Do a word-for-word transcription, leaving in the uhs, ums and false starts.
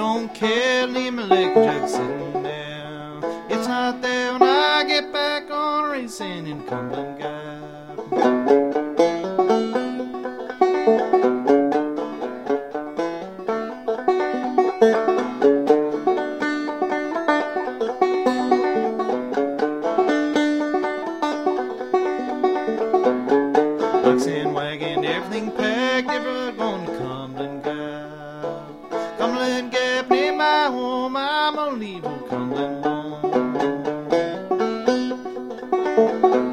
don't care, leave my leg jug sitting there. It's not there when I get back on racing in Cumberland Gap. Oxen, wagon, everything packed, ever going to Cumberland Gap. Cumberland Gap near my home, I'm gonna leave old Cumberland alone.